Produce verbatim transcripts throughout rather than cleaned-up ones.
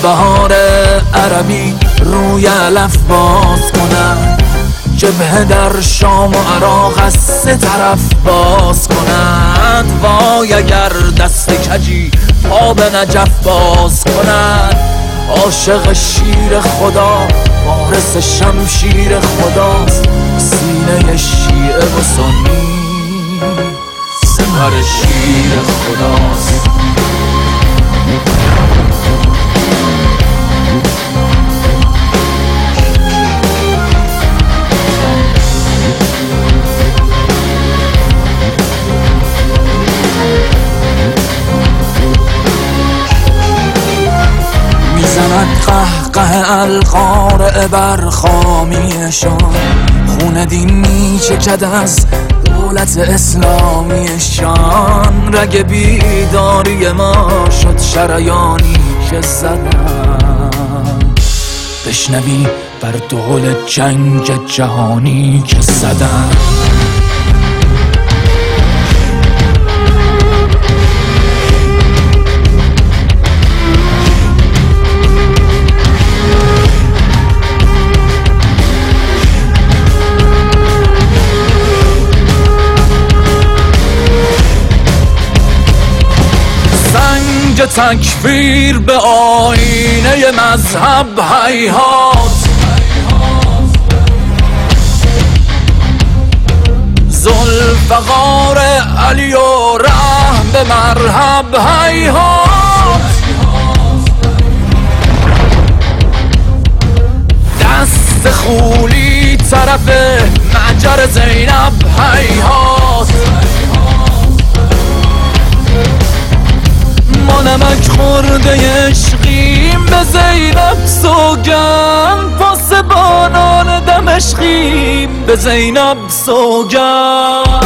بهار عربی روی علف باز کنند، جبهه در شام و عراق از سه طرف باز کنند. وای اگر دست کجی پا به نجف باز کنند. عاشق شیر خدا وارث شمشیر خداست، سینه شیعه و سنی سپر شیر خداست. میزند قهقه القارع بر خامیشان، خون دین میچکد از دولت اسلامیشان. رگ بیداری ما شد شریانی که زدن، بشنوی بر دول جنگ جهانی که زدن. تکفیر به آینه مذهب هیهات، ذوالفقار علی و رحم به مرحب هیهات. دست خولی طرف معجر زینب هیهات. ما نمک خورده عشقیم به زینب سوگند، پاسبانان دمشقیم به زینب سوگند.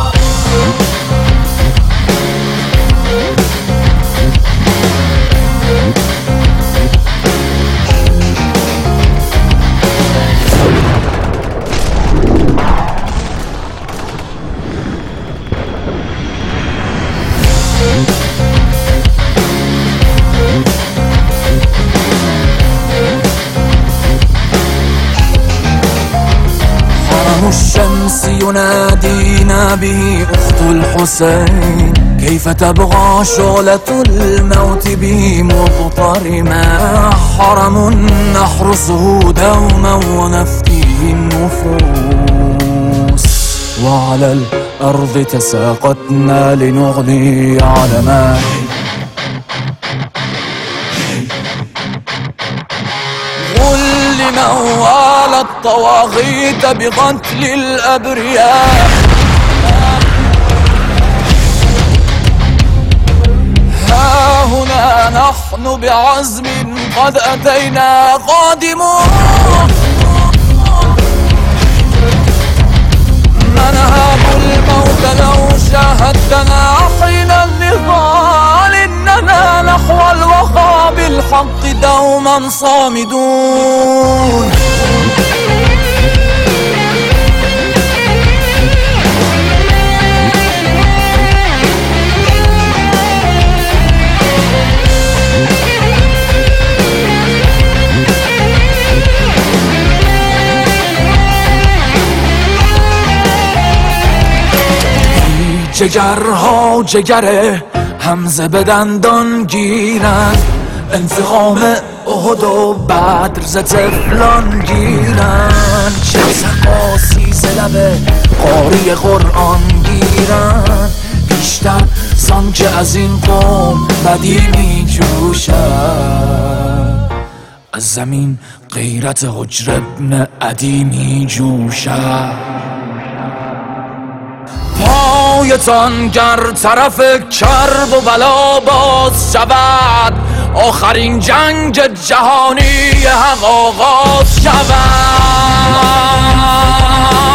الشمس ينادينا به أخت الحسين، كيف تبغى شعلة الموت به مضطرما. حرم نحرسه دوما ونفديه النفوس، وعلى الأرض تساقطنا لنغني علما. موال الطواغيت بقتل الأبرياء، ها هنا نحن بعزم قد أتينا قادمون. ننهب الموت لو شاهدتنا حين النضال، إننا نحو الوفا بالحق دوما صامدون. جگرها جگر حمزه به دندان گیرند، انتقام احد و بدر ز طفلان گیرند. چه سقاسی ز لب قاری قرآن گیرند، بیشتر زان که از این قوم بدی می جوشد. از زمین غیرت حجر ابن عدی می جوشد. پایتان گر طرف کرب و بلا باز شود، آخرین جنگ جهانی حق آغاز شود.